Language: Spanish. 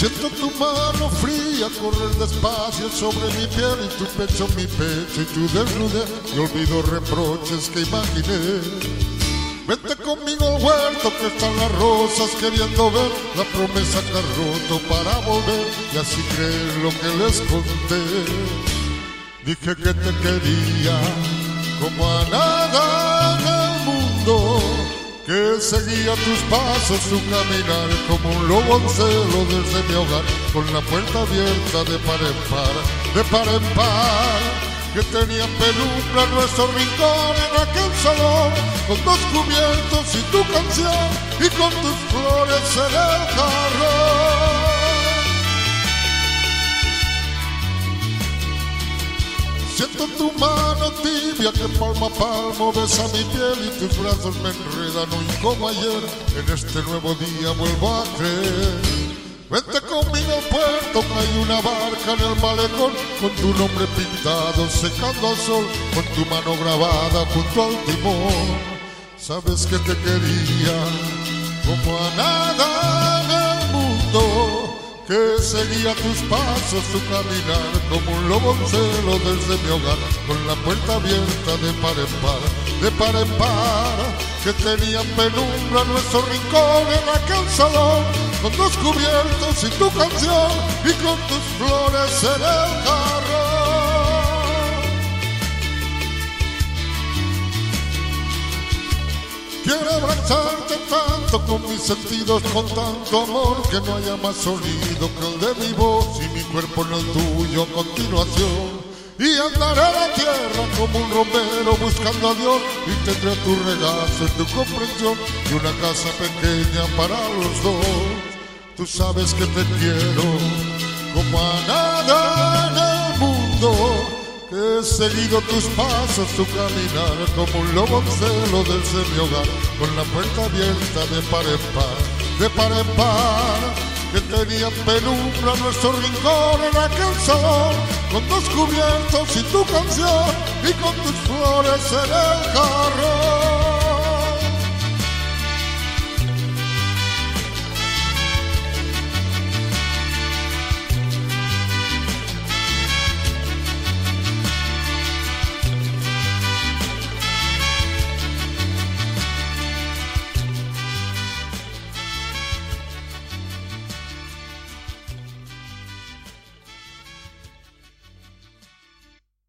Siento tu mano fría correr despacio sobre mi piel y tu pecho mi pecho y tu desnudez. Y olvido reproches que imaginé. Vete conmigo al huerto que están las rosas queriendo ver la promesa que has roto para volver y así creer lo que les conté. Dije que te quería como a nada en el mundo, que seguía tus pasos, tu caminar como un lobo en celo desde mi hogar, con la puerta abierta de par en par, de par en par, que tenía penumbra nuestro rincón en aquel salón, con dos cubiertos y tu canción, y con tus flores en el jarrón. Siento tu mano tibia que palmo a palmo besa mi piel y tus brazos me enredan hoy como ayer. En este nuevo día vuelvo a creer. Vente conmigo al puerto, que hay una barca en el malecón, con tu nombre pintado secando al sol, con tu mano grabada junto al timón. Sabes que te quería como a nada en el mundo, que seguía tus pasos, tu caminar como un lobo en celo desde mi hogar, con la puerta abierta de par en par, de par en par, que tenía penumbra nuestro rincón en aquel salón, con dos cubiertos y tu canción, y con tus flores en el jarrón. Quiero abrazarte tanto con mis sentidos, con tanto amor, que no haya más sonido que el de mi voz y mi cuerpo en el tuyo a continuación. Y andaré a la tierra como un romero buscando a Dios, y tendré tu regazo y tu comprensión y una casa pequeña para los dos. Tú sabes que te quiero como a nada en el mundo, que he seguido tus pasos, tu caminar como un lobo en celo desde mi hogar, con la puerta abierta de par en par, de par en par, que tenía penumbra nuestro rincón en aquel salón, con dos cubiertos y tu canción, y con tus flores en el jarrón.